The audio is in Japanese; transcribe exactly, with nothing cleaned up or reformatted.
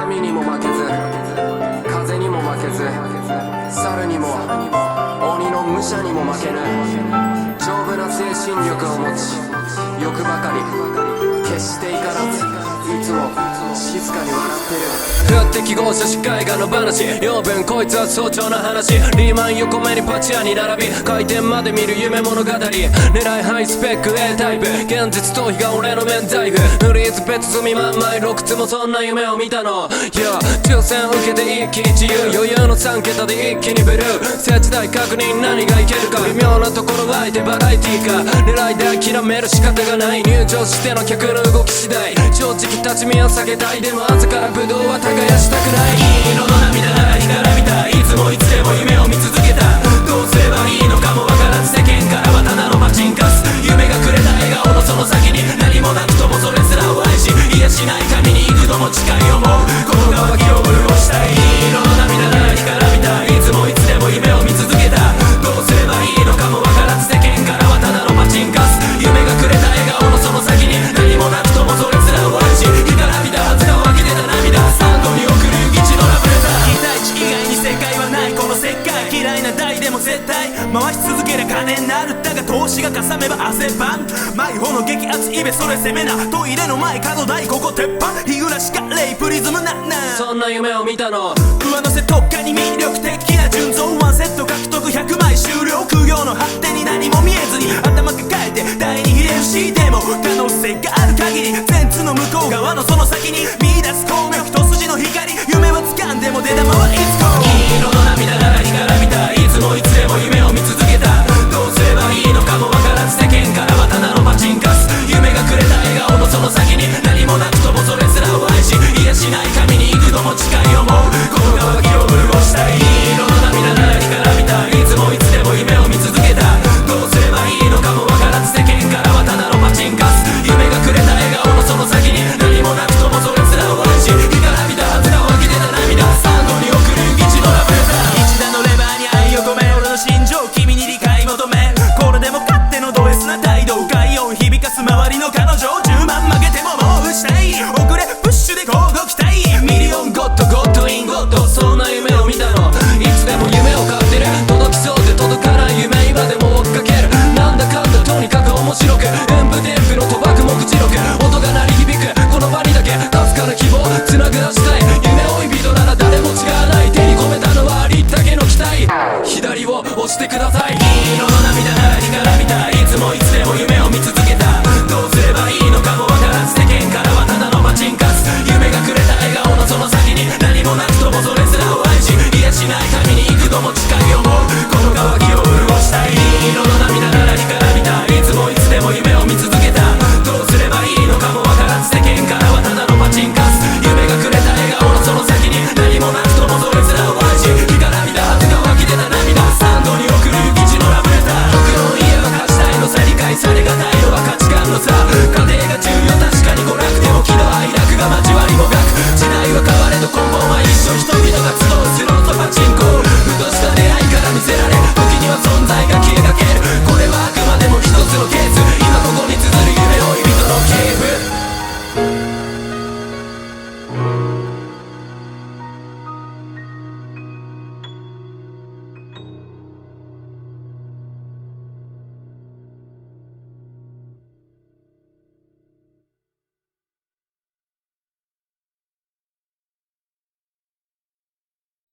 波にも負けず風にも負けず猿にも鬼の武者にも負けぬ丈夫な精神力を持ち欲ばかり決して怒らずいつも静かに笑ってる。振って記号書士絵画の話養分こいつは早朝の話リーマン横目にパチ屋に並び回転まで見る夢物語狙いハイスペック A タイプ現実逃避が俺の免罪符フリーズ別積みまんまいろくつもそんな夢を見たの Yeah 抽選受けて一気に自由余裕のさん桁で一気にブルー世時代確認何がいけるか微妙なところは相手バラエティーか狙いで諦める仕方がない入場しての客の動き次第正直立ち見を下げたいでも朝からブドウは耕したくない銀色の涙なら干からびたいつもいつでも夢を見続けたどうすればいいのかもわからず世間からはただのマチンカス夢がくれた笑顔のその先に何もなくともそれすらを愛し癒しない神に幾度も近い思う心が脇を潤したい銀色の涙なら干からびたいつもいつでも夢を見続けたどうすればいいのかもわからず世間からはただのマチンカス夢がくれた笑顔のその先に何もなくともそれすらを愛し干からびたはずが湧き出た涙サンドに送る諭吉のラブレター期待値以外に正解はないこの世界嫌いな代でも絶対回し続けりゃ金になるだが投資がかさめば汗ばん迷子の激アツイベそれ攻めなトイレの前角台ここ鉄板日暮らしかレイプリズムなんなんそんな夢を見たの上乗せ特化に魅力的な純増ワンセット獲得ひゃくまい終了苦行の果てに何も見えずに頭抱えて第二秀吉でも可能性がある限り全通の向こう側のその先に見出す鉱脈と